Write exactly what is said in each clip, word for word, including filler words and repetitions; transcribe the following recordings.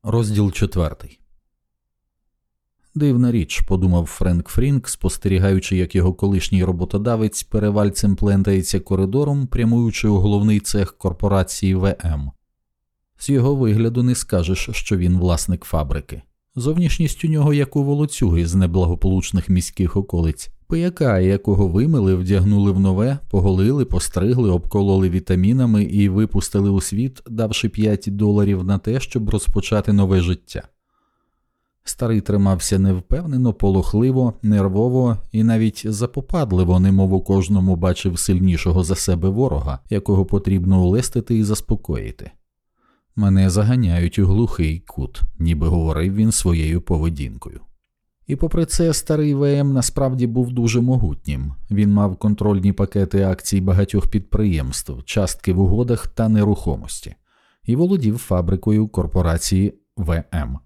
Розділ четвертий. Дивна річ, подумав Френк Фрінк, спостерігаючи, як його колишній роботодавець перевальцем плентається коридором, прямуючи у головний цех корпорації В М. З його вигляду не скажеш, що він власник фабрики. Зовнішність у нього як у волоцюги з неблагополучних міських околиць. Пияка, якого вимили, вдягнули в нове, поголили, постригли, обкололи вітамінами і випустили у світ, давши п'ять доларів на те, щоб розпочати нове життя. Старий тримався невпевнено, полохливо, нервово і навіть запопадливо, немов у кожному бачив сильнішого за себе ворога, якого потрібно улестити і заспокоїти. «Мене заганяють у глухий кут», ніби говорив він своєю поведінкою. І попри це, старий В М насправді був дуже могутнім. Він мав контрольні пакети акцій багатьох підприємств, частки в угодах та нерухомості. І володів фабрикою корпорації В М.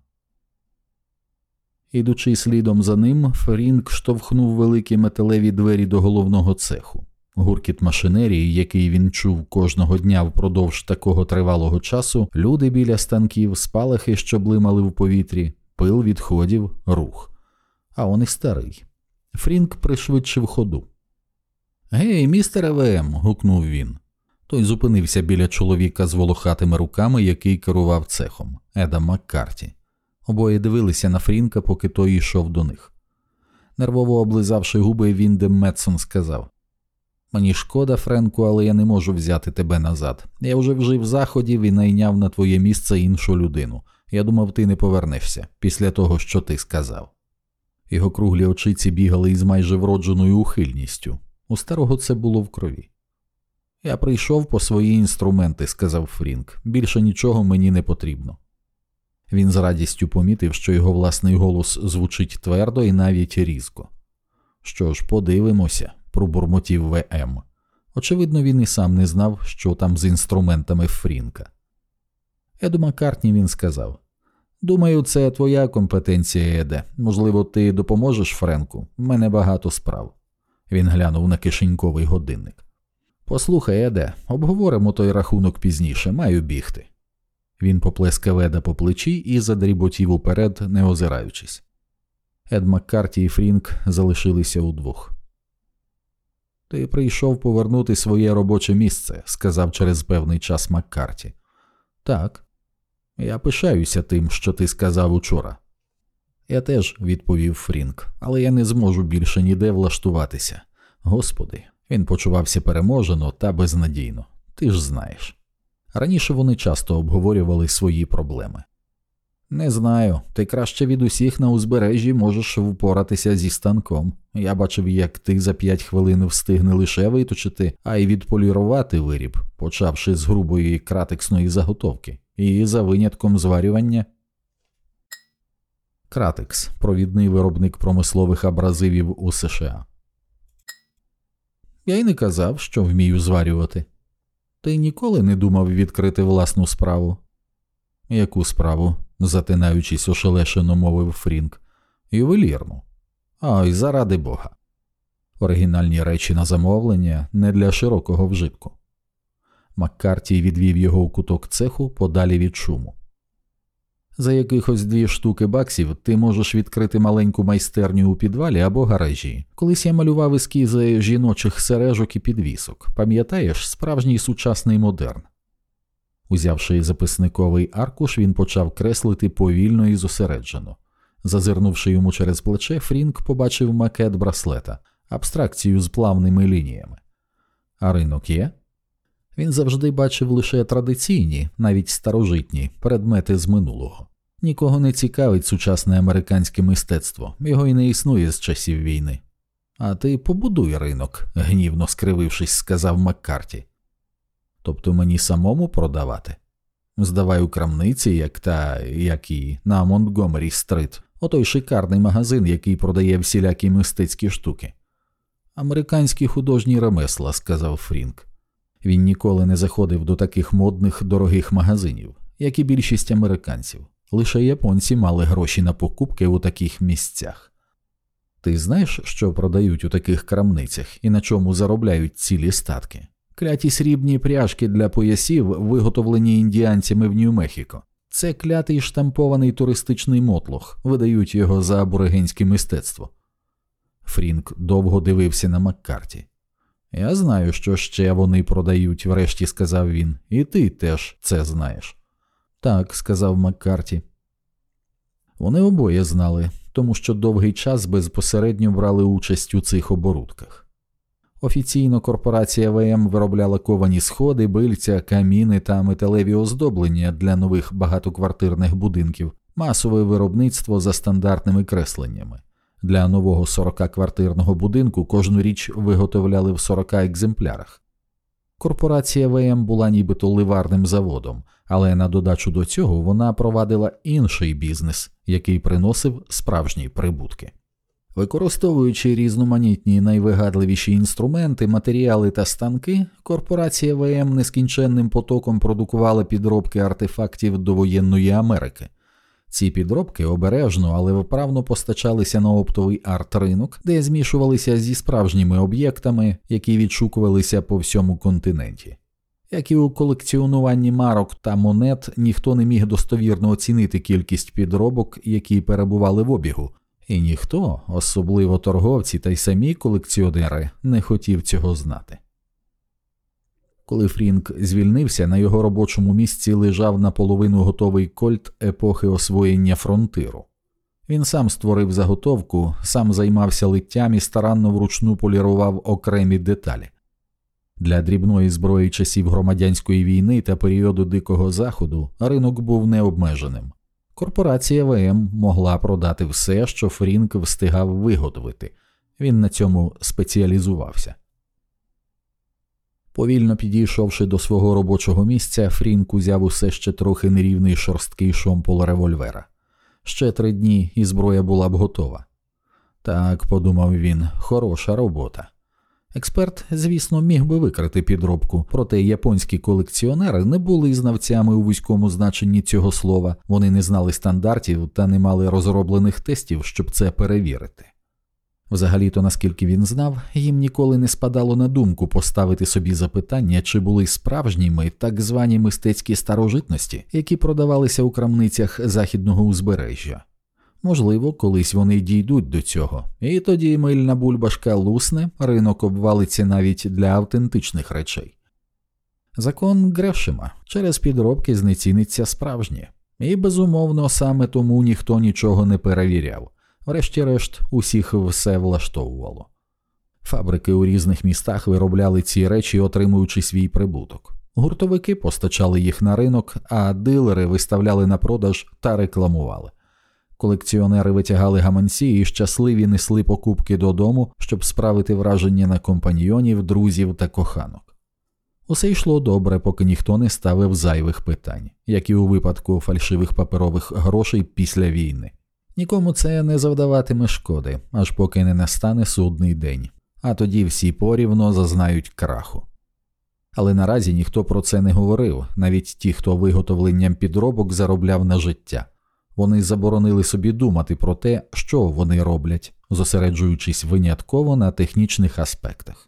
Ідучи слідом за ним, Фрінк штовхнув великі металеві двері до головного цеху. Гуркіт машинерії, який він чув кожного дня впродовж такого тривалого часу, люди біля станків, спалахи, що блимали в повітрі, пил відходів, рух. А он і старий. Фрінк пришвидшив ходу. «Гей, містере В М!» – гукнув він. Той зупинився біля чоловіка з волохатими руками, який керував цехом – Еда Маккарті. Обоє дивилися на Фрінка, поки той йшов до них. Нервово облизавши губи, Віндем Метсон сказав: «Мені шкода, Френку, але я не можу взяти тебе назад. Я вже вжив заходів і найняв на твоє місце іншу людину. Я думав, ти не повернешся після того, що ти сказав». Його круглі очиці бігали із майже вродженою ухильністю. У старого це було в крові. «Я прийшов по свої інструменти», – сказав Фрінк. «Більше нічого мені не потрібно». Він з радістю помітив, що його власний голос звучить твердо і навіть різко. «Що ж, подивимося», – пробурмотів В М. Очевидно, він і сам не знав, що там з інструментами Фрінка. Еду Маккартні він сказав: «Думаю, це твоя компетенція, Еде. Можливо, ти допоможеш Френку? В мене багато справ». Він глянув на кишеньковий годинник. «Послухай, Еде, обговоримо той рахунок пізніше, маю бігти». Він поплескав Еда по плечі і задріботів уперед, не озираючись. Ед Маккарті і Фрінк залишилися удвох. «Ти прийшов повернути своє робоче місце», – сказав через певний час Маккарті. «Так. Я пишаюся тим, що ти сказав учора». «Я теж», – відповів Фрінк, – «але я не зможу більше ніде влаштуватися. Господи», – він почувався переможено та безнадійно. «Ти ж знаєш». Раніше вони часто обговорювали свої проблеми. «Не знаю, ти краще від усіх на узбережжі можеш впоратися зі станком. Я бачив, як ти за п'ять хвилин встиг не лише виточити, а й відполірувати виріб, почавши з грубої кратексної заготовки, і за винятком зварювання». Кратекс – провідний виробник промислових абразивів у США. «Я й не казав, що вмію зварювати». «Ти ніколи не думав відкрити власну справу?» «Яку справу?» – затинаючись ошелешено мовив Фрінк. «Ювелірну». «Ай, заради Бога». Оригінальні речі на замовлення не для широкого вжитку. Маккарті відвів його у куток цеху подалі від шуму. «За якихось дві штуки баксів ти можеш відкрити маленьку майстерню у підвалі або гаражі. Колись я малював ескізи жіночих сережок і підвісок. Пам'ятаєш, справжній сучасний модерн». Узявши записниковий аркуш, він почав креслити повільно і зосереджено. Зазирнувши йому через плече, Фрінк побачив макет браслета, абстракцію з плавними лініями. «А ринок є?» Він завжди бачив лише традиційні, навіть старожитні, предмети з минулого. Нікого не цікавить сучасне американське мистецтво, його і не існує з часів війни. «А ти побудуй ринок», – гнівно скривившись, сказав Маккарті. «Тобто мені самому продавати? Здавай у крамниці, як та, як і на Монтгомері-стрит, отой шикарний магазин, який продає всілякі мистецькі штуки». «Американські художні ремесла», – сказав Фрінк. Він ніколи не заходив до таких модних, дорогих магазинів, як і більшість американців. Лише японці мали гроші на покупки у таких місцях. «Ти знаєш, що продають у таких крамницях і на чому заробляють цілі статки? Кляті срібні пряжки для поясів, виготовлені індіанцями в Нью-Мехіко. Це клятий штампований туристичний мотлох, видають його за аборигенське мистецтво. Фрінк довго дивився на Маккарті. «Я знаю, що ще вони продають», – врешті сказав він, – «і ти теж це знаєш». «Так», – сказав Маккарті. Вони обоє знали, тому що довгий час безпосередньо брали участь у цих оборудках. Офіційно корпорація ВМ виробляла ковані сходи, бильця, каміни та металеві оздоблення для нових багатоквартирних будинків, масове виробництво за стандартними кресленнями. Для нового сорокаквартирного будинку кожну річ виготовляли в сорока екземплярах. Корпорація ВМ була нібито ливарним заводом, але на додачу до цього вона провадила інший бізнес, який приносив справжні прибутки. Використовуючи різноманітні найвигадливіші інструменти, матеріали та станки, корпорація ВМ нескінченним потоком продукувала підробки артефактів довоєнної Америки. Ці підробки обережно, але вправно постачалися на оптовий арт-ринок, де змішувалися зі справжніми об'єктами, які відшукувалися по всьому континенті. Як і у колекціонуванні марок та монет, ніхто не міг достовірно оцінити кількість підробок, які перебували в обігу, і ніхто, особливо торговці та й самі колекціонери, не хотів цього знати. Коли Фрінк звільнився, на його робочому місці лежав наполовину готовий кольт епохи освоєння фронтиру. Він сам створив заготовку, сам займався литтям і старанно вручну полірував окремі деталі. Для дрібної зброї часів громадянської війни та періоду Дикого Заходу ринок був необмеженим. Корпорація ВМ могла продати все, що Фрінк встигав виготовити. Він на цьому спеціалізувався. Повільно підійшовши до свого робочого місця, Фрінк узяв усе ще трохи нерівний шорсткий шомпол револьвера. Ще три дні і зброя була б готова. Так, подумав він, хороша робота. Експерт, звісно, міг би викрити підробку, проте японські колекціонери не були знавцями у вузькому значенні цього слова, вони не знали стандартів та не мали розроблених тестів, щоб це перевірити. Взагалі-то, наскільки він знав, їм ніколи не спадало на думку поставити собі запитання, чи були справжніми так звані мистецькі старожитності, які продавалися у крамницях західного узбережжя. Можливо, колись вони дійдуть до цього, і тоді мильна бульбашка лусне, ринок обвалиться навіть для автентичних речей. Закон Грешема, через підробки знеціниться справжнє. І, безумовно, саме тому ніхто нічого не перевіряв. Врешті-решт, усіх все влаштовувало. Фабрики у різних містах виробляли ці речі, отримуючи свій прибуток. Гуртовики постачали їх на ринок, а дилери виставляли на продаж та рекламували. Колекціонери витягали гаманці і щасливі несли покупки додому, щоб справити враження на компаньйонів, друзів та коханок. Усе йшло добре, поки ніхто не ставив зайвих питань, як і у випадку фальшивих паперових грошей після війни. Нікому це не завдаватиме шкоди, аж поки не настане судний день, а тоді всі порівно зазнають краху. Але наразі ніхто про це не говорив, навіть ті, хто виготовленням підробок заробляв на життя. Вони заборонили собі думати про те, що вони роблять, зосереджуючись винятково на технічних аспектах.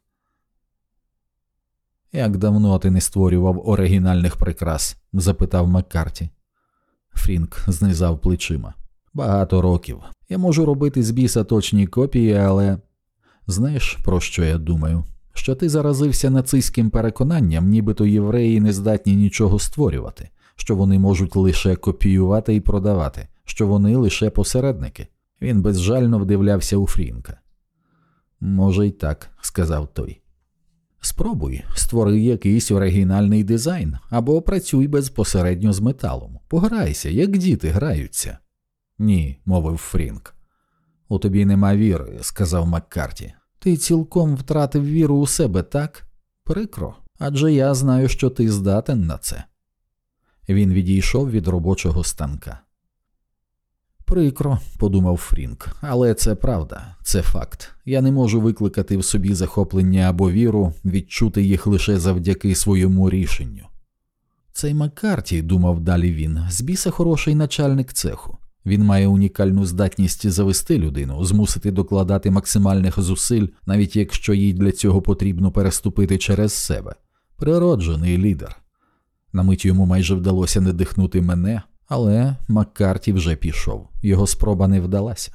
«Як давно ти не створював оригінальних прикрас?» – запитав Маккарті. Фрінк знизав плечима. «Багато років. Я можу робити з біса точні копії, але... Знаєш, про що я думаю? Що ти заразився нацистським переконанням, нібито євреї не здатні нічого створювати, що вони можуть лише копіювати і продавати, що вони лише посередники». Він безжально вдивлявся у Фрінка. «Може й так», – сказав той. «Спробуй, створи якийсь оригінальний дизайн, або працюй безпосередньо з металом. Пограйся, як діти граються». «Ні», – мовив Фрінк. «У тобі нема віри», – сказав Маккарті. «Ти цілком втратив віру у себе, так? Прикро, адже я знаю, що ти здатен на це». Він відійшов від робочого станка. «Прикро», – подумав Фрінк, – «але це правда, це факт. Я не можу викликати в собі захоплення або віру, відчути їх лише завдяки своєму рішенню». «Цей Маккарті», – думав далі він, – «з біса хороший начальник цеху. Він має унікальну здатність завести людину, змусити докладати максимальних зусиль, навіть якщо їй для цього потрібно переступити через себе. Природжений лідер. На мить йому майже вдалося не дихнути мене, Але Маккарті вже пішов, його спроба не вдалася.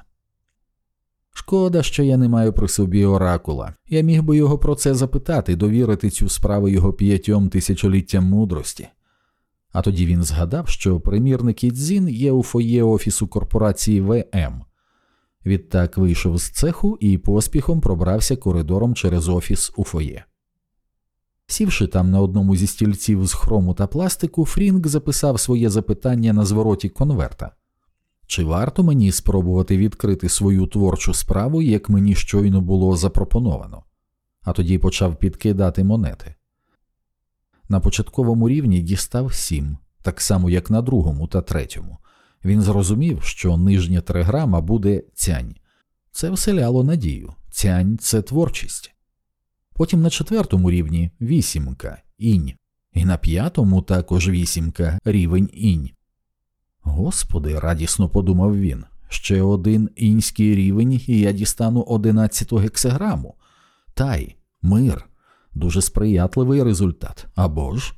Шкода, що я не маю при собі оракула. Я міг би його про це запитати, довірити цю справу його п'ятьом тисячоліттям мудрості. А тоді він згадав, що примірник Ідзін є у фоє офісу корпорації В М. Відтак вийшов з цеху і поспіхом пробрався коридором через офіс у фоє. Сівши там на одному зі стільців з хрому та пластику, Фрінк записав своє запитання на звороті конверта. Чи варто мені спробувати відкрити свою творчу справу, як мені щойно було запропоновано? А тоді почав підкидати монети. На початковому рівні дістав сім, так само як на другому та третьому. Він зрозумів, що нижня триграма буде цянь. Це вселяло надію. Цянь – це творчість. Потім на четвертому рівні – вісімка, інь. І на п'ятому також вісімка, рівень інь. Господи, радісно подумав він, ще один іньський рівень, і я дістану одинадцяту гексаграму. Тай, мир. Дуже сприятливий результат. Або ж?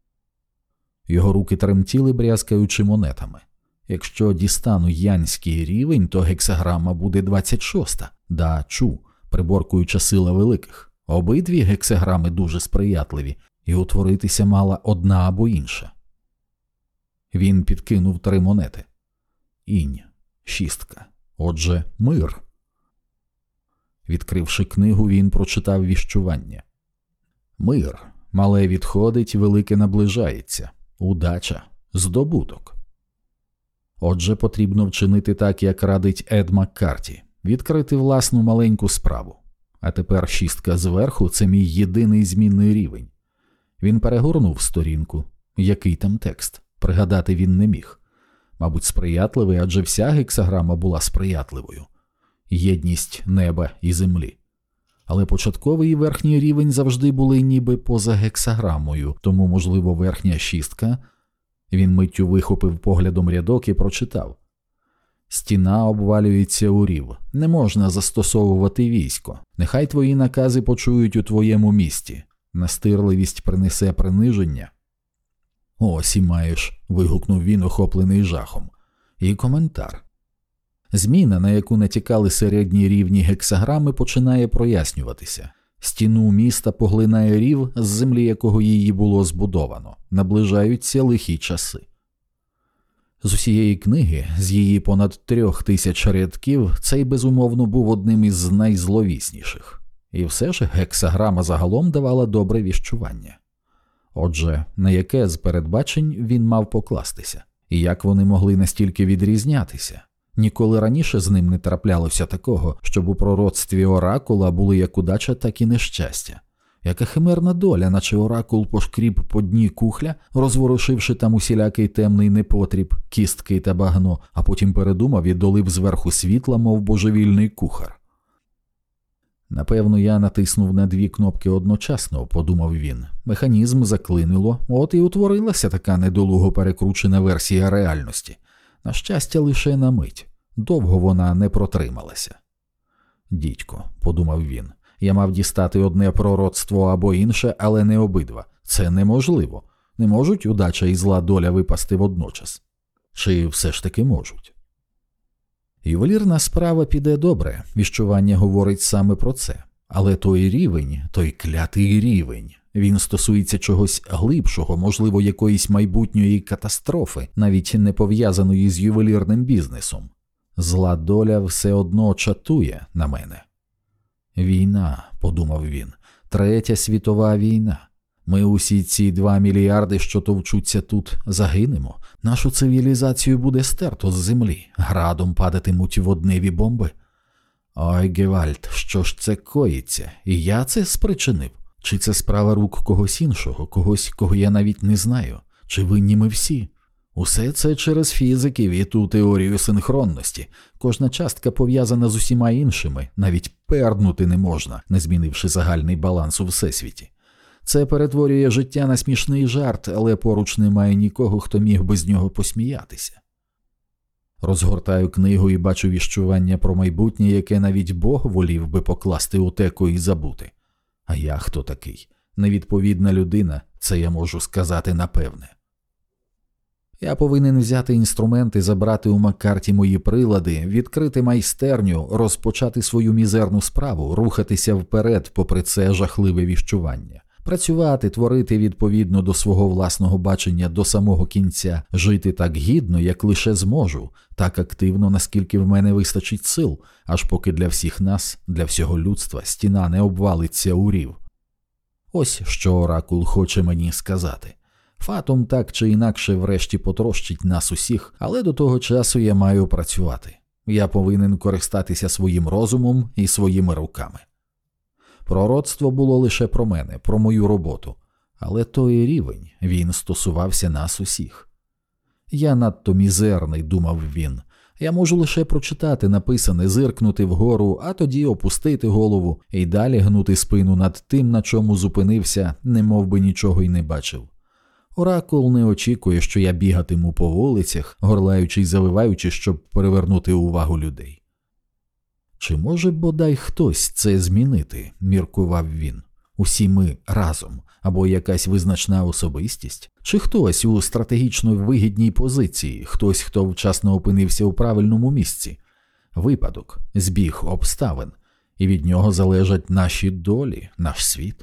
Його руки тремтіли, брязкаючи монетами. Якщо дістану янський рівень, то гексаграма буде двадцять шоста. Да, чу, приборкуюча сила великих. Обидві гексаграми дуже сприятливі, і утворитися мала одна або інша. Він підкинув три монети. Інь, шістка. Отже, мир. Відкривши книгу, він прочитав віщування. Мир. Мале відходить, велике наближається. Удача. Здобуток. Отже, потрібно вчинити так, як радить Ед Маккарті. Відкрити власну маленьку справу. А тепер шістка зверху – це мій єдиний змінний рівень. Він перегорнув сторінку. Який там текст? Пригадати він не міг. Мабуть, сприятливий, адже вся гексаграма була сприятливою. Єдність неба і землі. Але початковий і верхній рівень завжди були ніби поза гексаграмою, тому, можливо, верхня шістка. Він миттю вихопив поглядом рядок і прочитав. Стіна обвалюється у рів. Не можна застосовувати військо. Нехай твої накази почують у твоєму місті. Настирливість принесе приниження. Ось і маєш, вигукнув він, охоплений жахом. І коментар. Зміна, на яку натякали середні рівні гексаграми, починає прояснюватися. Стіну міста поглинає рів, з землі якого її було збудовано. Наближаються лихі часи. З усієї книги, з її понад трьох тисяч рядків, цей безумовно був одним із найзловісніших. І все ж гексаграма загалом давала добре віщування. Отже, на яке з передбачень він мав покластися? І як вони могли настільки відрізнятися? Ніколи раніше з ним не траплялося такого, щоб у пророцтві оракула були як удача, так і нещастя. Яка химерна доля, наче оракул пошкріб по дні кухля, розворушивши там усілякий темний непотріб, кістки та багно, а потім передумав і долив зверху світла, мов божевільний кухар. Напевно, я натиснув на дві кнопки одночасно, подумав він. Механізм заклинило, от і утворилася така недолуго перекручена версія реальності. На щастя, лише на мить. Довго вона не протрималася. Дідько, подумав він, я мав дістати одне пророцтво або інше, але не обидва. Це неможливо. Не можуть удача і зла доля випасти водночас. Чи все ж таки можуть? Ювелірна справа піде добре, віщування говорить саме про це. Але той рівень, той клятий рівень, він стосується чогось глибшого, можливо, якоїсь майбутньої катастрофи, навіть не пов'язаної з ювелірним бізнесом. Зла доля все одно чатує на мене. Війна, подумав він, третя світова війна. Ми усі ці два мільярди, що товчуться тут, загинемо. Нашу цивілізацію буде стерто з землі, градом падатимуть водневі бомби. Ой, Гевальд, що ж це коїться? І я це спричинив? Чи це справа рук когось іншого, когось, кого я навіть не знаю? Чи винні ми всі? Усе це через фізиків і ту теорію синхронності. Кожна частка пов'язана з усіма іншими, навіть пернути не можна, не змінивши загальний баланс у всесвіті. Це перетворює життя на смішний жарт, але поруч немає нікого, хто міг би з нього посміятися. Розгортаю книгу і бачу віщування про майбутнє, яке навіть Бог волів би покласти у теку і забути. А я хто такий? Невідповідна людина, це я можу сказати напевне. Я повинен взяти інструменти, забрати у Маккарті мої прилади, відкрити майстерню, розпочати свою мізерну справу, рухатися вперед попри це жахливе віщування. Працювати, творити відповідно до свого власного бачення до самого кінця, жити так гідно, як лише зможу, так активно, наскільки в мене вистачить сил, аж поки для всіх нас, для всього людства стіна не обвалиться у рів. Ось що Оракул хоче мені сказати. Фатум так чи інакше врешті потрощить нас усіх, але до того часу я маю працювати. Я повинен користатися своїм розумом і своїми руками. Пророцтво було лише про мене, про мою роботу, але той рівень, він стосувався нас усіх. Я надто мізерний, думав він. Я можу лише прочитати написане, зиркнути вгору, а тоді опустити голову і далі гнути спину над тим, на чому зупинився, немов би нічого й не бачив. Оракул не очікує, що я бігатиму по вулицях, горлаючи й завиваючи, щоб привернути увагу людей. Чи може бодай хтось це змінити, міркував він. Усі ми разом, або якась визначна особистість? Чи хтось у стратегічно вигідній позиції, хтось, хто вчасно опинився у правильному місці? Випадок, збіг обставин, і від нього залежать наші долі, наш світ.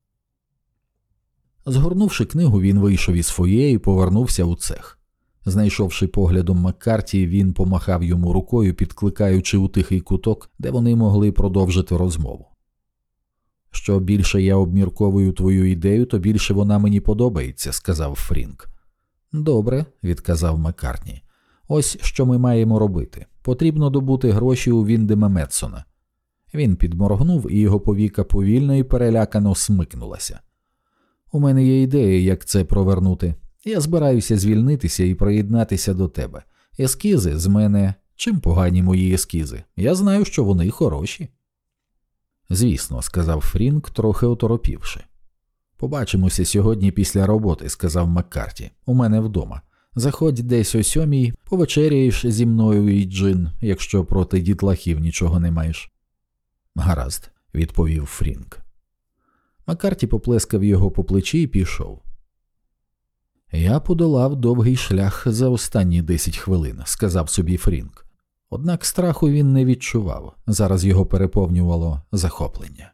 Згорнувши книгу, він вийшов із фоє і повернувся у цех. Знайшовши поглядом Маккарті, він помахав йому рукою, підкликаючи у тихий куток, де вони могли продовжити розмову. «Що більше я обмірковую твою ідею, то більше вона мені подобається», – сказав Фрінк. «Добре», – відказав Маккартні. «Ось що ми маємо робити. Потрібно добути гроші у Віндема Медсона». Він підморгнув, і його повіка повільно і перелякано смикнулася. «У мене є ідея, як це провернути. Я збираюся звільнитися і приєднатися до тебе. Ескізи з мене... Чим погані мої ескізи? Я знаю, що вони хороші». «Звісно», – сказав Фрінк, трохи оторопівши. «Побачимося сьогодні після роботи», – сказав Маккарті. «У мене вдома. Заходь десь о сьомій, повечеряєш зі мною і Джин, якщо проти дітлахів нічого не маєш». «Гаразд», – відповів Фрінк. Маккарті поплескав його по плечі і пішов. «Я подолав довгий шлях за останні десять хвилин», – сказав собі Фрінк. Однак страху він не відчував, зараз його переповнювало захоплення.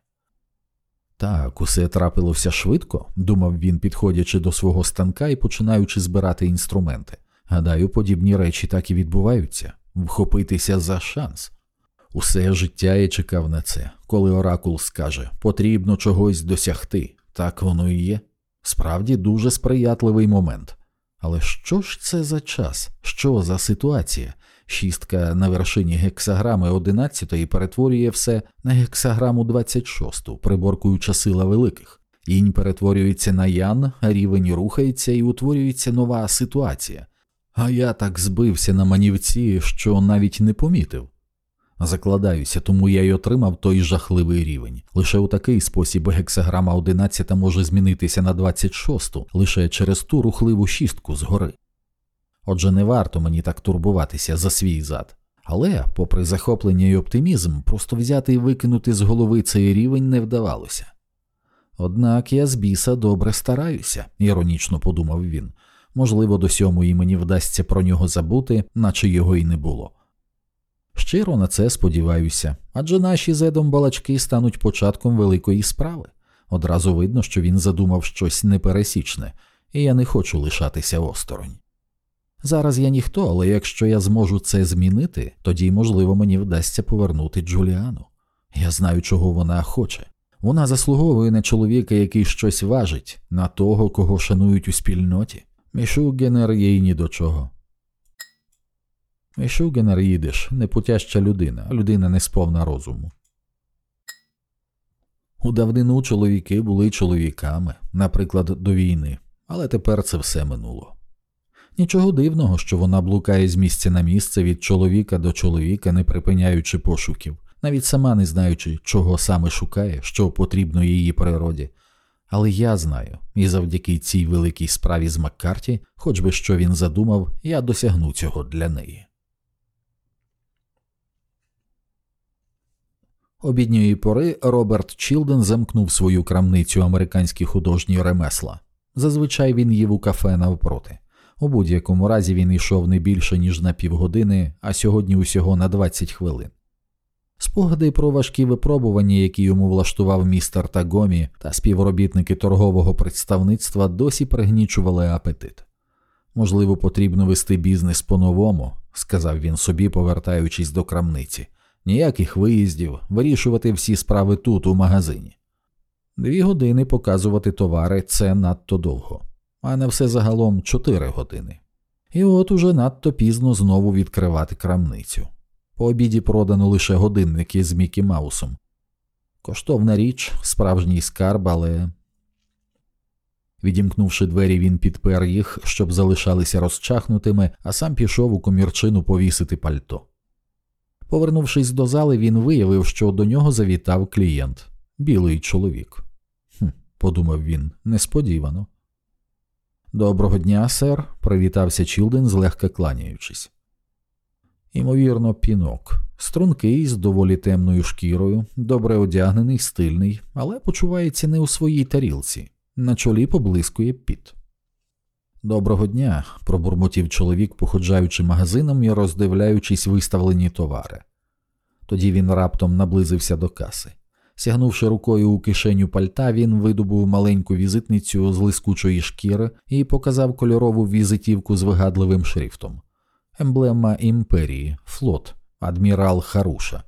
«Так, усе трапилося швидко», – думав він, підходячи до свого станка і починаючи збирати інструменти. «Гадаю, подібні речі так і відбуваються. Вхопитися за шанс». Усе життя я чекав на це, коли Оракул скаже «потрібно чогось досягти». Так воно і є. Справді дуже сприятливий момент. Але що ж це за час? Що за ситуація? Шістка на вершині гексаграми одинадцятої перетворює все на гексаграму двадцять шосту, приборкуюча сила великих. Інь перетворюється на ян, рівень рухається і утворюється нова ситуація. А я так збився на манівці, що навіть не помітив. Закладаюся, тому я й отримав той жахливий рівень. Лише у такий спосіб гексаграма одинадцята може змінитися на двадцять шосту, лише через ту рухливу шістку згори. Отже, не варто мені так турбуватися за свій зад. Але, попри захоплення і оптимізм, просто взяти і викинути з голови цей рівень не вдавалося. «Однак я з біса добре стараюся», – іронічно подумав він. «Можливо, до сьомої мені вдасться про нього забути, наче його й не було». Щиро на це сподіваюся, адже наші з Едом балачки стануть початком великої справи. Одразу видно, що він задумав щось непересічне, і я не хочу лишатися осторонь. Зараз я ніхто, але якщо я зможу це змінити, тоді, можливо, мені вдасться повернути Джуліану. Я знаю, чого вона хоче. Вона заслуговує на чоловіка, який щось важить, на того, кого шанують у спільноті. Мішугенер їй ні до чого. Мішугенер їдеш, непутяща людина, людина не сповна розуму. У давнину чоловіки були чоловіками, наприклад, до війни, але тепер це все минуло. Нічого дивного, що вона блукає з місця на місце від чоловіка до чоловіка, не припиняючи пошуків, навіть сама не знаючи, чого саме шукає, що потрібно її природі. Але я знаю, і завдяки цій великій справі з Маккарті, хоч би що він задумав, я досягну цього для неї. Обідньої пори Роберт Чілден замкнув свою крамницю «Американські художні ремесла». Зазвичай він їв у кафе навпроти. У будь-якому разі він йшов не більше, ніж на півгодини, а сьогодні усього на двадцять хвилин. Спогади про важкі випробування, які йому влаштував містер Тагомі та співробітники торгового представництва, досі пригнічували апетит. «Можливо, потрібно вести бізнес по-новому», – сказав він собі, повертаючись до крамниці. «Ніяких виїздів, вирішувати всі справи тут, у магазині». Дві години показувати товари – це надто довго, а на все загалом чотири години. І от уже надто пізно знову відкривати крамницю. По обіді продано лише годинники з Мікі Маусом. Коштовна річ, справжній скарб, але... Відімкнувши двері, він підпер їх, щоб залишалися розчахнутими, а сам пішов у комірчину повісити пальто. Повернувшись до зали, він виявив, що до нього завітав клієнт. Білий чоловік. «Хм», – подумав він, – несподівано. «Доброго дня, сер», – привітався Чілден, злегка кланяючись. Імовірно, пінок. Стрункий, з доволі темною шкірою, добре одягнений, стильний, але почувається не у своїй тарілці. На чолі поблискує піт. «Доброго дня», – пробурмотів чоловік, походжаючи магазином і роздивляючись виставлені товари. Тоді він раптом наблизився до каси. Сягнувши рукою у кишеню пальта, він видобув маленьку візитницю з лискучої шкіри і показав кольорову візитівку з вигадливим шрифтом. Емблема імперії, флот, адмірал Харуша.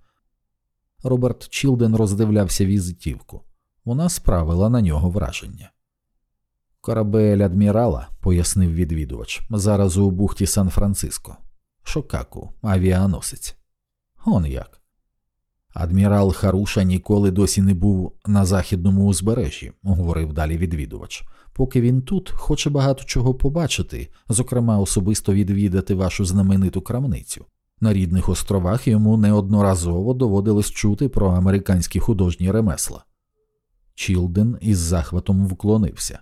Роберт Чілден роздивлявся візитівку. Вона справила на нього враження. «Корабель адмірала», – пояснив відвідувач, – «зараз у бухті Сан-Франциско. Шокаку, авіаносець». «Он як». «Адмірал Харуша ніколи досі не був на західному узбережжі», – говорив далі відвідувач. «Поки він тут, хоче багато чого побачити, зокрема особисто відвідати вашу знамениту крамницю. На рідних островах йому неодноразово доводилось чути про американські художні ремесла». Чілден із захватом вклонився.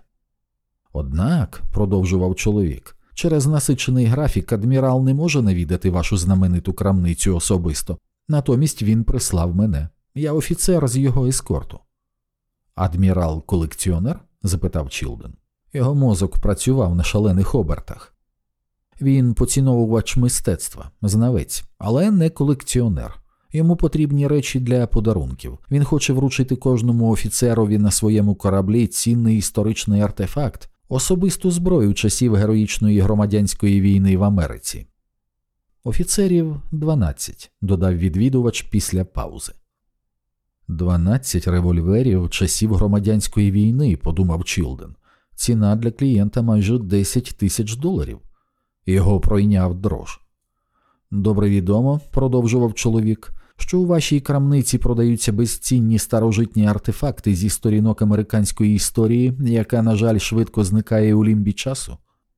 «Однак», – продовжував чоловік, – «через насичений графік адмірал не може навідати вашу знамениту крамницю особисто. Натомість він прислав мене. Я офіцер з його ескорту». «Адмірал – колекціонер?» – запитав Чілден. Його мозок працював на шалених обертах. «Він поціновувач мистецтва, знавець, але не колекціонер. Йому потрібні речі для подарунків. Він хоче вручити кожному офіцерові на своєму кораблі цінний історичний артефакт, особисту зброю часів героїчної громадянської війни в Америці». «Офіцерів дванадцять», – додав відвідувач після паузи. «Дванадцять револьверів часів громадянської війни», – подумав Чілден. «Ціна для клієнта майже десять тисяч доларів». Його пройняв дрож. «Добре відомо», – продовжував чоловік, – «що у вашій крамниці продаються безцінні старожитні артефакти зі сторінок американської історії, яка, на жаль, швидко зникає у лімбі часу».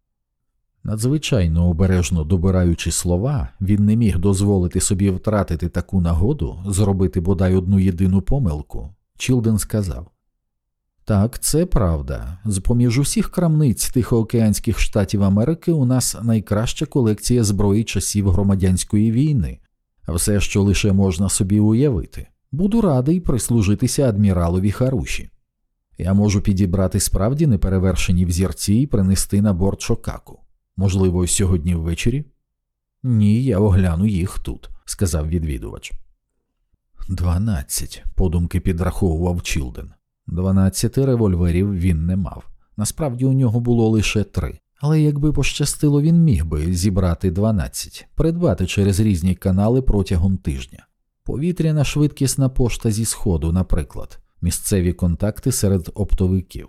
Надзвичайно обережно добираючи слова, він не міг дозволити собі втратити таку нагоду, зробити бодай одну єдину помилку. Чілден сказав: «Так, це правда. З-поміж усіх крамниць Тихоокеанських штатів Америки у нас найкраща колекція зброї часів громадянської війни. Все, що лише можна собі уявити. Буду радий прислужитися адміралові Харуші. Я можу підібрати справді неперевершені взірці і принести на борт Шокаку. Можливо, сьогодні ввечері?» «Ні, я огляну їх тут», – сказав відвідувач. «Дванадцять», – подумки підраховував Чілден. Дванадцяти револьверів він не мав. Насправді у нього було лише три. Але якби пощастило, він міг би зібрати дванадцять, придбати через різні канали протягом тижня. Повітряна швидкісна пошта зі Сходу, наприклад. Місцеві контакти серед оптовиків.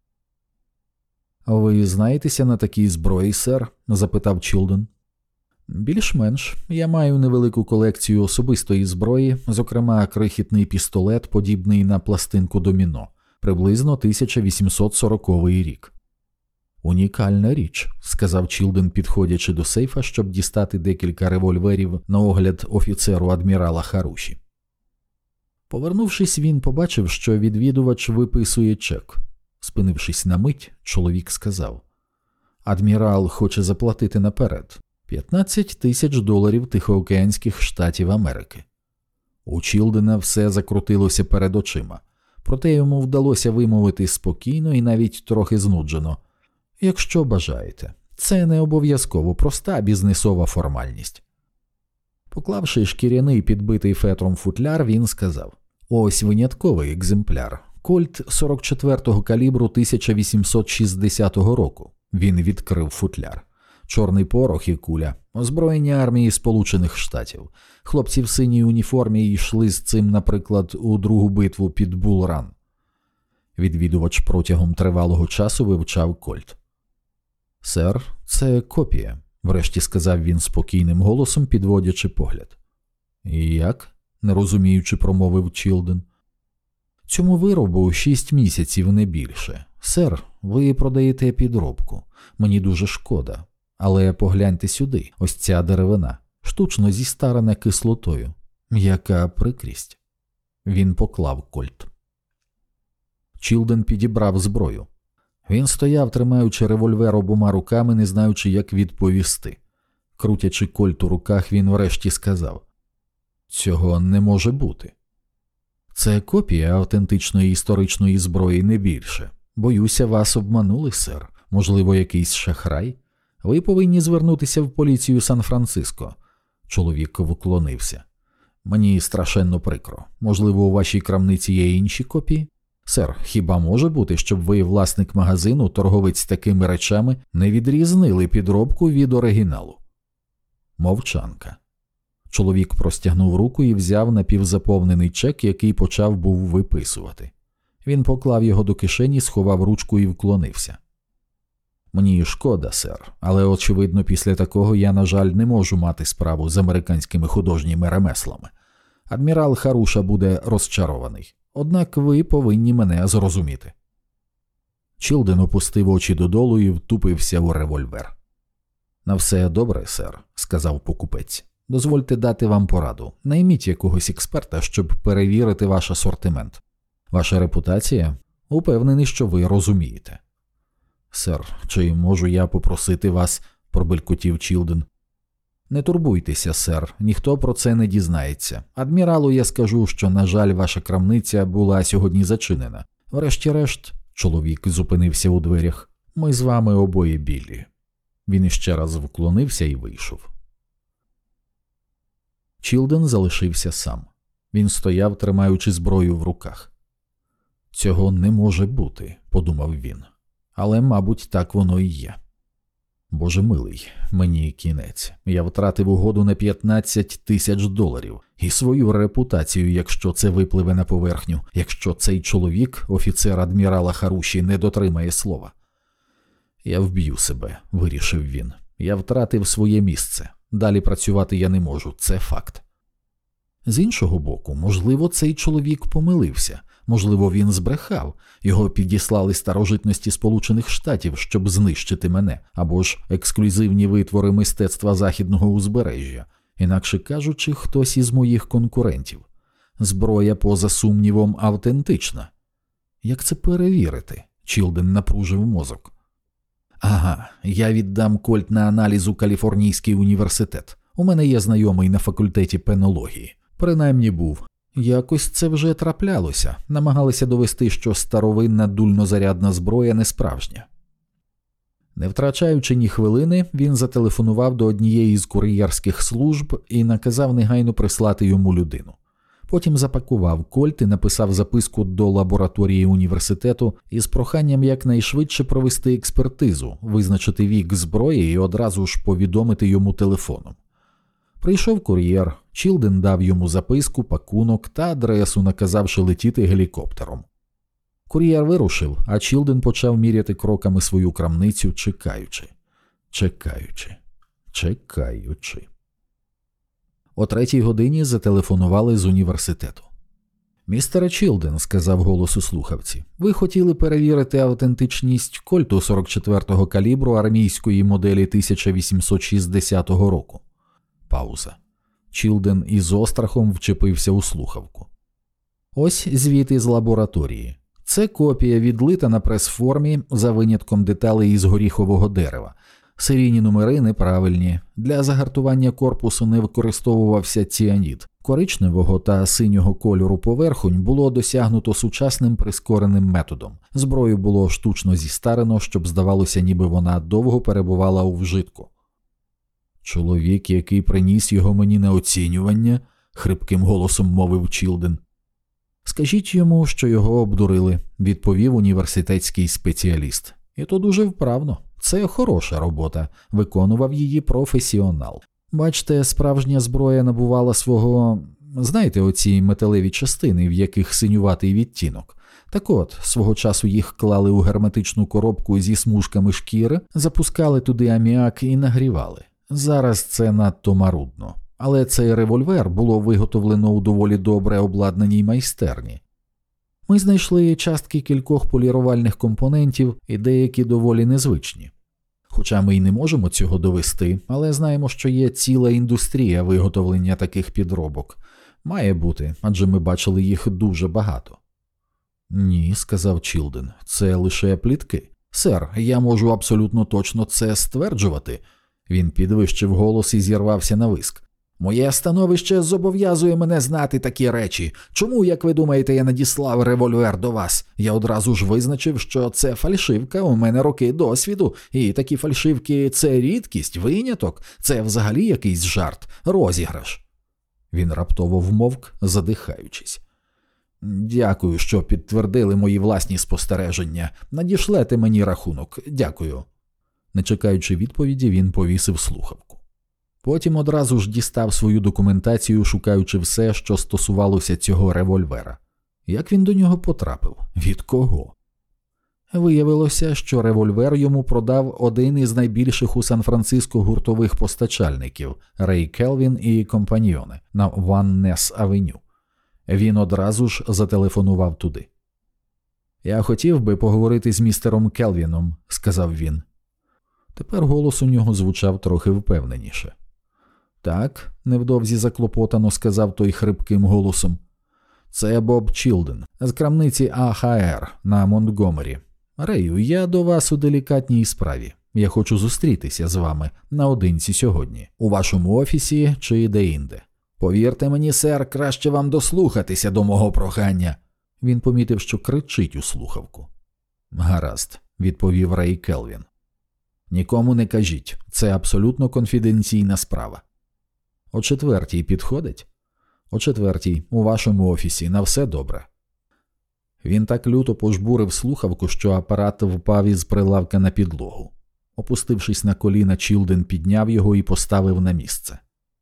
«Ви знаєтеся на такій зброї, сер?» – запитав Чілден. «Більш-менш. Я маю невелику колекцію особистої зброї, зокрема крихітний пістолет, подібний на пластинку доміно, приблизно тисяча вісімсот сороковий рік». «Унікальна річ», – сказав Чілден, підходячи до сейфа, щоб дістати декілька револьверів на огляд офіцеру адмірала Харуші. Повернувшись, він побачив, що відвідувач виписує чек. Спинившись на мить, чоловік сказав: «Адмірал хоче заплатити наперед. п'ятнадцять тисяч доларів Тихоокеанських штатів Америки». У Чілдена все закрутилося перед очима, проте йому вдалося вимовити спокійно і навіть трохи знуджено: «Якщо бажаєте, Це не обов'язково проста бізнесова формальність. Поклавши шкіряний підбитий фетром футляр, він сказав: «Ось винятковий екземпляр. Кольт сорок четвертого калібру тисяча вісімсот шістдесятого року». Він відкрив футляр. Чорний порох і куля. Озброєння армії Сполучених Штатів. Хлопці в синій уніформі йшли з цим, наприклад, у другу битву під Булл-Ран. Відвідувач протягом тривалого часу вивчав кольт. «Сер, це копія», – врешті сказав він спокійним голосом, підводячи погляд. «І як?» – не розуміючи, промовив Чілден. «Цьому виробу шість місяців, не більше. Сер, ви продаєте підробку. Мені дуже шкода. Але погляньте сюди, ось ця деревина, штучно зістарена кислотою. Яка прикрість». Він поклав кольт. Чілден підібрав зброю. Він стояв, тримаючи револьвер обома руками, не знаючи, як відповісти. Крутячи кольт у руках, він врешті сказав: «Цього не може бути. Це копія автентичної історичної зброї, не більше. Боюся, вас обманули, сер. Можливо, якийсь шахрай? Ви повинні звернутися в поліцію Сан-Франциско». Чоловік вклонився. «Мені страшенно прикро. Можливо, у вашій крамниці є інші копії? Сер, хіба може бути, щоб ви, власник магазину, торговець такими речами, не відрізнили підробку від оригіналу?» Мовчанка. Чоловік простягнув руку і взяв напівзаповнений чек, який почав був виписувати. Він поклав його до кишені, сховав ручку і вклонився. «Мені шкода, сер, але, очевидно, після такого я, на жаль, не можу мати справу з американськими художніми ремеслами. Адмірал Харуша буде розчарований. Однак ви повинні мене зрозуміти». Чілден опустив очі додолу і втупився у револьвер. «На все добре, сер», – сказав покупець. «Дозвольте дати вам пораду. Найміть якогось експерта, щоб перевірити ваш асортимент. Ваша репутація? Упевнений, що ви розумієте». «Сер, чи можу я попросити вас?» – пробелькотів Чілден. «Не турбуйтеся, сер, ніхто про це не дізнається. Адміралу я скажу, що, на жаль, ваша крамниця була сьогодні зачинена. Врешті-решт», – чоловік зупинився у дверях, – «ми з вами обоє білі». Він іще раз вклонився і вийшов. Чілден залишився сам. Він стояв, тримаючи зброю в руках. «Цього не може бути», – подумав він. «Але, мабуть, так воно і є. Боже милий, мені кінець. Я втратив угоду на п'ятнадцять тисяч доларів. І свою репутацію, якщо це випливе на поверхню, якщо цей чоловік, офіцер адмірала Харуші, не дотримає слова. Я вб'ю себе», – вирішив він. «Я втратив своє місце. Далі працювати я не можу, це факт». З іншого боку, можливо, цей чоловік помилився. Можливо, він збрехав. Його підіслали старожитності Сполучених Штатів, щоб знищити мене, або ж ексклюзивні витвори мистецтва західного узбережжя. Інакше кажучи, хтось із моїх конкурентів. Зброя, поза сумнівом, автентична. Як це перевірити? Чілден напружив мозок. Ага, я віддам кольт на аналіз у Каліфорнійський університет. У мене є знайомий на факультеті пенології. Принаймні був. Якось це вже траплялося. Намагалися довести, що старовинна дульнозарядна зброя не справжня. Не втрачаючи ні хвилини, він зателефонував до однієї з кур'єрських служб і наказав негайно прислати йому людину. Потім запакував кольт і написав записку до лабораторії університету із проханням якнайшвидше провести експертизу, визначити вік зброї і одразу ж повідомити йому телефоном. Прийшов кур'єр, Чілден дав йому записку, пакунок та адресу, наказавши летіти гелікоптером. Кур'єр вирушив, а Чілден почав міряти кроками свою крамницю, чекаючи, чекаючи, чекаючи. О третій годині зателефонували з університету. «Містере Чілден», – сказав голос у слухавці, – «ви хотіли перевірити автентичність кольту сорок четвертого калібру армійської моделі тисяча вісімсот шістдесятого року». Пауза. Чілден із острахом вчепився у слухавку. «Ось звіт із лабораторії. Це копія, відлита на прес-формі за винятком деталей із горіхового дерева. Серійні номери неправильні. Для загартування корпусу не використовувався ціанід. Коричневого та синього кольору поверхонь було досягнуто сучасним прискореним методом. Зброю було штучно зістарено, щоб здавалося, ніби вона довго перебувала у вжитку. «Чоловік, який приніс його мені на оцінювання», – хрипким голосом мовив Чілден. «Скажіть йому, що його обдурили», – відповів університетський спеціаліст. «І то дуже вправно. Це хороша робота. Виконував її професіонал. Бачте, справжня зброя набувала свого... Знаєте, оці металеві частини, в яких синюватий відтінок? Так от, свого часу їх клали у герметичну коробку зі смужками шкіри, запускали туди аміак і нагрівали. Зараз це надто марудно. Але цей револьвер було виготовлено у доволі добре обладнаній майстерні. Ми знайшли частки кількох полірувальних компонентів і деякі доволі незвичні. Хоча ми й не можемо цього довести, але знаємо, що є ціла індустрія виготовлення таких підробок. Має бути, адже ми бачили їх дуже багато. «Ні», – сказав Чілден, – «це лише плітки. Сер, я можу абсолютно точно це стверджувати». Він підвищив голос і зірвався на виск. «Моє становище зобов'язує мене знати такі речі. Чому, як ви думаєте, я надіслав револьвер до вас? Я одразу ж визначив, що це фальшивка, у мене роки досвіду, і такі фальшивки – це рідкість, виняток, це взагалі якийсь жарт, розіграш». Він раптово вмовк, задихаючись. «Дякую, що підтвердили мої власні спостереження. Надішлете мені рахунок. Дякую». Не чекаючи відповіді, він повісив слухавку. Потім одразу ж дістав свою документацію, шукаючи все, що стосувалося цього револьвера. Як він до нього потрапив? Від кого? Виявилося, що револьвер йому продав один із найбільших у Сан-Франциско гуртових постачальників – Рей Келвін і компаньйони на Ван Нес Авеню. Він одразу ж зателефонував туди. «Я хотів би поговорити з містером Келвіном», – сказав він. Тепер голос у нього звучав трохи впевненіше. «Так», – невдовзі заклопотано сказав той хрипким голосом. «Це Боб Чілден з крамниці А Х Р на Монтгомері. Рею, я до вас у делікатній справі. Я хочу зустрітися з вами наодинці сьогодні, у вашому офісі чи де-інде. Повірте мені, сер, краще вам дослухатися до мого прохання». Він помітив, що кричить у слухавку. «Гаразд», – відповів Рей Келвін. «Нікому не кажіть, це абсолютно конфіденційна справа». «О четвертій підходить?» «О четвертій, у вашому офісі, на все добре». Він так люто пожбурив слухавку, що апарат впав із прилавка на підлогу. Опустившись на коліна, Чілден підняв його і поставив на місце.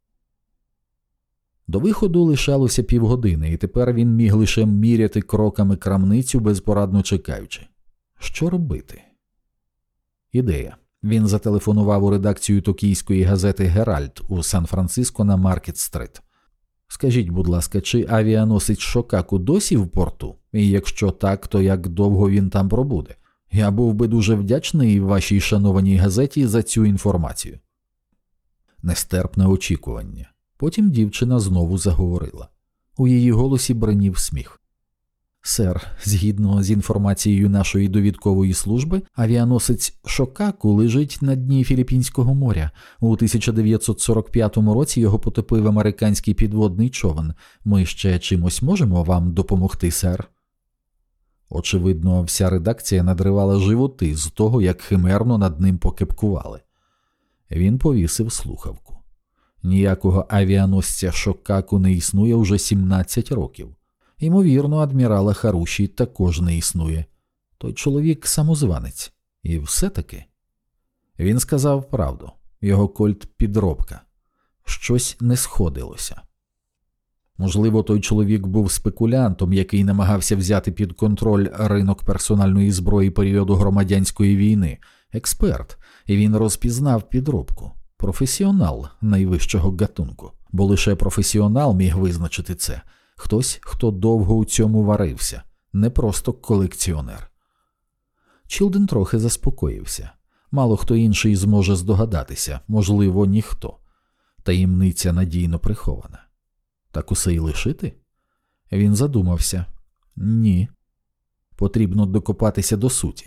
До виходу лишалося півгодини, і тепер він міг лише міряти кроками крамницю, безпорадно чекаючи. Що робити? Ідея. Він зателефонував у редакцію токійської газети «Геральд» у Сан-Франциско на Маркет-стрит. «Скажіть, будь ласка, чи авіаносець Шокаку досі в порту? І якщо так, то як довго він там пробуде? Я був би дуже вдячний вашій шанованій газеті за цю інформацію». Нестерпне очікування. Потім дівчина знову заговорила. У її голосі бринів сміх. «Сер, згідно з інформацією нашої довідкової служби, авіаносець Шокаку лежить на дні Філіппінського моря. У тисяча дев'ятсот сорок п'ятому році його потопив американський підводний човен. Ми ще чимось можемо вам допомогти, сер?» Очевидно, вся редакція надривала животи з того, як химерно над ним покепкували. Він повісив слухавку. Ніякого авіаносця Шокаку не існує уже сімнадцять років. Ймовірно, адмірала Харуші також не існує. Той чоловік – самозванець. І все-таки. Він сказав правду. Його кольт – підробка. Щось не сходилося. Можливо, той чоловік був спекулянтом, який намагався взяти під контроль ринок персональної зброї періоду громадянської війни. Експерт. І він розпізнав підробку. Професіонал найвищого гатунку. Бо лише професіонал міг визначити це. Хтось, хто довго у цьому варився. Не просто колекціонер. Чілден трохи заспокоївся. Мало хто інший зможе здогадатися. Можливо, ніхто. Таємниця надійно прихована. Так усе й лишити? Він задумався. Ні. Потрібно докопатися до суті.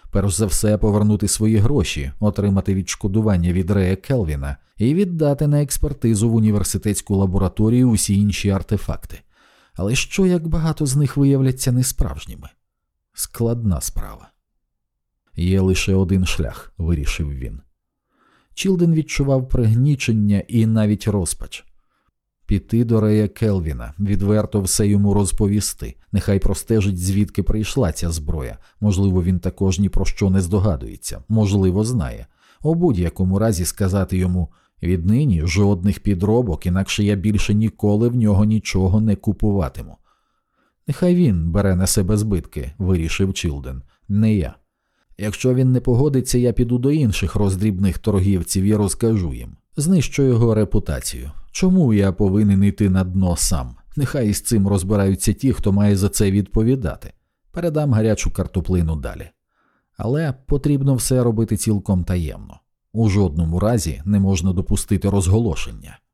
Перш за все повернути свої гроші, отримати відшкодування від Рея Келвіна і віддати на експертизу в університетську лабораторію усі інші артефакти. Але що, як багато з них виявляться несправжніми? Складна справа. Є лише один шлях, вирішив він. Чілден відчував пригнічення і навіть розпач. Піти до Рея Келвіна, відверто все йому розповісти, нехай простежить, звідки прийшла ця зброя, можливо, він також ні про що не здогадується, можливо, знає. У будь-якому разі сказати йому: віднині жодних підробок, інакше я більше ніколи в нього нічого не купуватиму. Нехай він бере на себе збитки, вирішив Чілден, не я. Якщо він не погодиться, я піду до інших роздрібних торгівців і розкажу їм. Знищу його репутацію. Чому я повинен йти на дно сам? Нехай із цим розбираються ті, хто має за це відповідати. Передам гарячу картоплину далі. Але потрібно все робити цілком таємно. У жодному разі не можна допустити розголошення.